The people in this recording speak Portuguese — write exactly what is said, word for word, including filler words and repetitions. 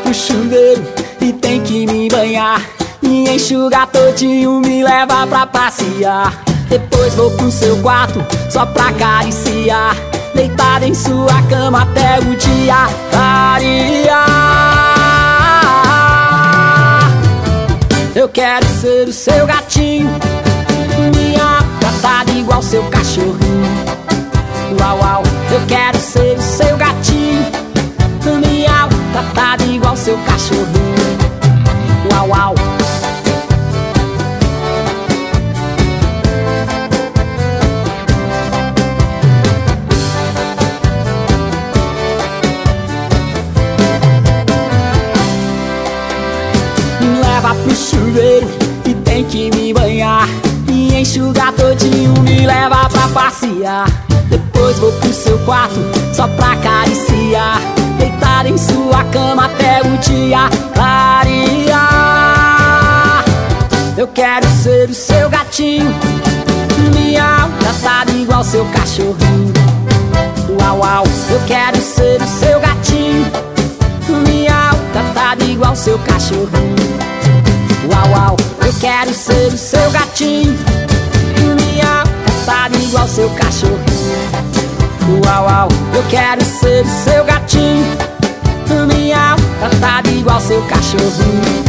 pro chuveiro e tem que me banhar, me enxugar todinho, me leva pra passear. Depois vou pro seu quarto só pra acariciar, deitada em sua cama até o dia clarear. Eu quero ser o seu gatinho, minha tratada igual seu cachorrinho. Uau, uau, eu quero ser o seu gatinho, miau, tratada igual seu cachorrinho. Uau, uau. Me leva pro chuveiro e tem que me banhar, me enxugar todinho, me leva pra passear. Depois vou pro seu quarto só pra acariciar, deitada em sua cama até o dia clarear. Eu quero ser o seu gatinho, miau, tratado igual seu cachorrinho. Uau, uau, eu quero ser o seu gatinho, miau, tratado igual seu cachorrinho. Uau, uau, eu quero ser o seu gatinho, miau, tratado igual seu cachorrinho. Uau, uau, eu quero ser o seu gatinho, miau, tratado igual seu cachorrinho.